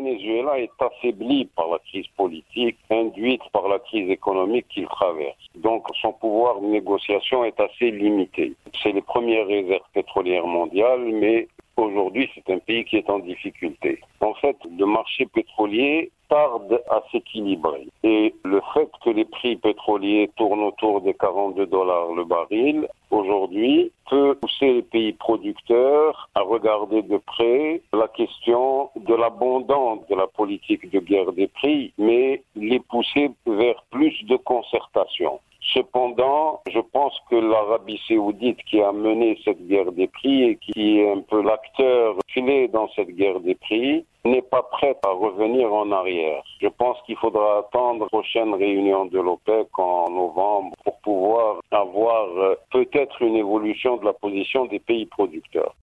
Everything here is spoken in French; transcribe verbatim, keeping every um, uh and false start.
Venezuela est affaibli par la crise politique induite par la crise économique qu'il traverse. Donc son pouvoir de négociation est assez limité. C'est les premières réserves pétrolières mondiales, mais aujourd'hui c'est un pays qui est en difficulté. En fait, le marché pétrolier tarde à s'équilibrer. Et le fait que les prix pétroliers tournent autour des quarante-deux dollars le baril, aujourd'hui, peut pousser les pays producteurs à regarder de près la question de l'abondance de la politique de guerre des prix, mais les pousser vers plus de concertation. Cependant, je pense que l'Arabie saoudite qui a mené cette guerre des prix et qui est un peu l'acteur clé dans cette guerre des prix n'est pas prête à revenir en arrière. Je pense qu'il faudra attendre la prochaine réunion de l'OPEC en novembre pour pouvoir avoir peut-être une évolution de la position des pays producteurs.